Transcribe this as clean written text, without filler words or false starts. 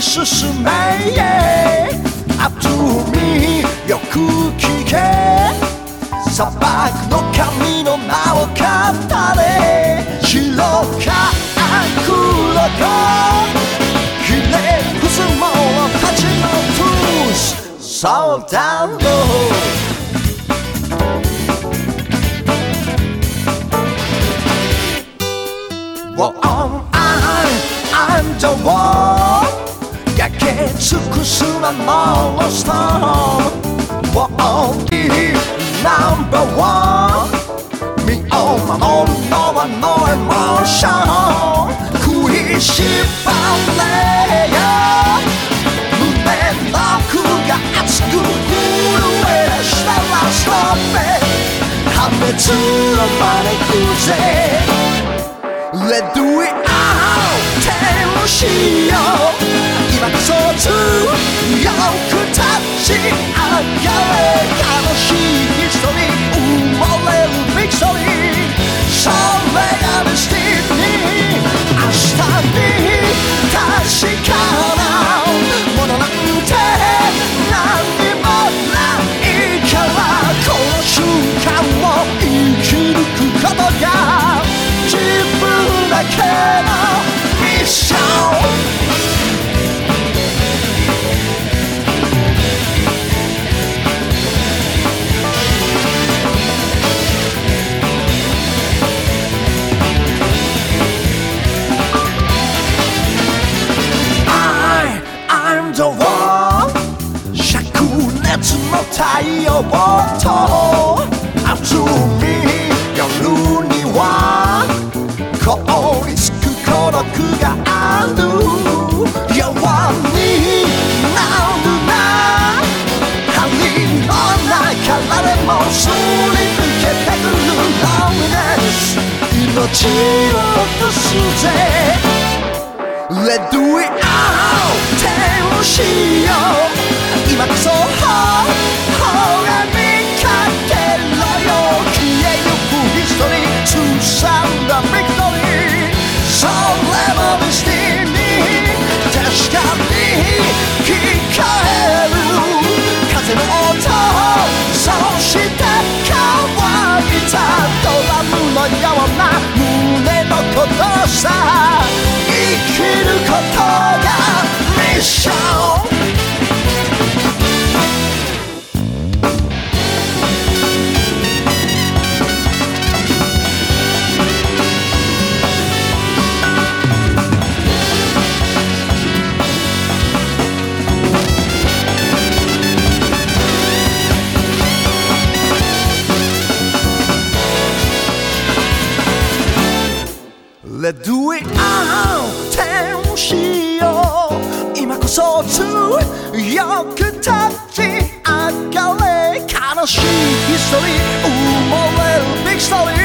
進め Up to me よく聞け砂漠の神の名を語れ白か黒かひれ伏す者たちのトゥースそうだろうI'm the one 焼け尽くす名のロストNumber one 身を守るのはNo emotion 食いしばれよ胸の奥が熱く震え出したら Stop it 破滅を招くぜLet's do it all 手をしよう今こそ強く立ち上がれ悲しいヒストリー埋もれるビクトリーそれがデスティニー明日に確かなものなんて何もないからこの瞬間を生き抜くことが自分だけのミッションI'm the one 灼熱の太陽と熱み夜には凍りつく孤独がある弱になるな針の中でもすり抜けてくる Loneliness 命を落とすぜLet's do it all 手をしよう今こそほら見かけろよ消えゆくヒストリー掴んだビクトリーそれもデスティニー確かに聞こえる風の音そして乾いたドラムのような胸のことさ生きることがミッションLet's do it all 手をしよう今こそ強く立ち上がれ悲しいヒストリー埋もれるビクトリー